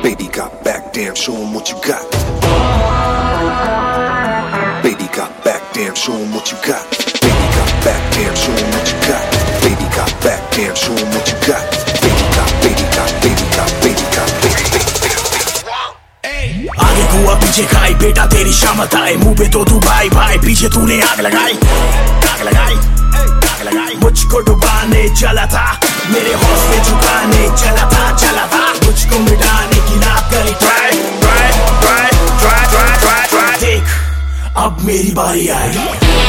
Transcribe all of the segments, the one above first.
Baby got back, damn, show 'em what you got. Baby got back, damn, show 'em what you got. Baby got back, damn, show 'em what you got. Baby got back, damn, show 'em what you got. Baby got, baby got, baby got, baby got, baby, baby, baby, baby. आगे कुआ पीछे खाई, बेटा तेरी शामत आए, मुंह पे तो तू भाई भाई, पीछे तूने आग लगाई, आग लगाई, आग लगाई। मुझको डुबाने चला था, मेरे हौसले झुकाने चला था, चला था। मुझको मिटाने की ना करी try, try, try, try, try, try, try. देख अब मेरी बारी आई।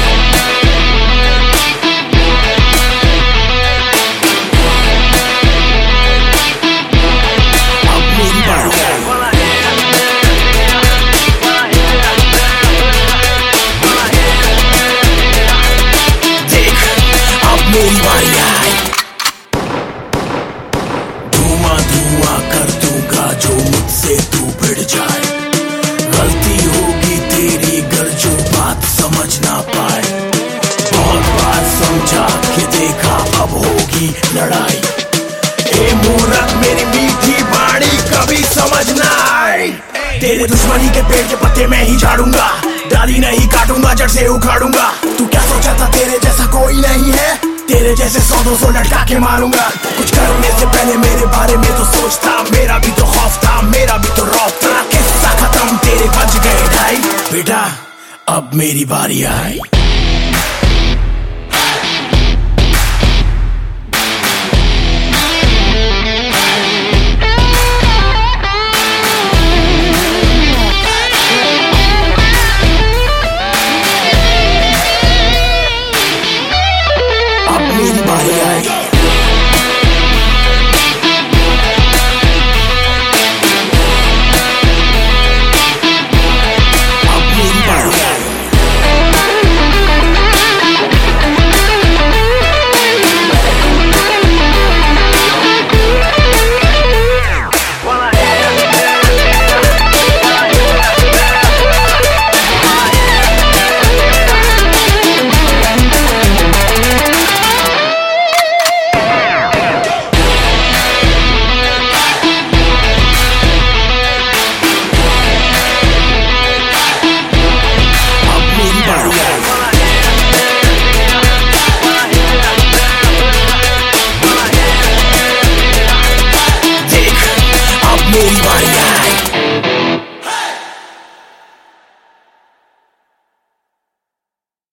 धुआं धुआं कर दूंगा जो मुझसे तू भिड़ जाए। गलती होगी तेरी गर जो बात समझ ना पाए। बहुत बार समझा के देखा अब होगी लड़ाई। ए मूर्ख मेरी मीठी बाणी कभी समझ ना आए। तेरे दुश्मनी के पेड़ के पत्ते मैं ही झाड़ूंगा, डाली नहीं काटूंगा, जड़ से उखाड़ूंगा। तू क्या सोचा था तेरे जैसा कोई नहीं है? तेरे जैसे 100-200 लटका के मारूंगा। कुछ करने से पहले मेरे बारे में तो सोच था, मेरा भी तो खौफ था, मेरा भी तो रौब था। किस्सा खत्म तेरे बज गए ढाई, बेटा अब मेरी बारी आई।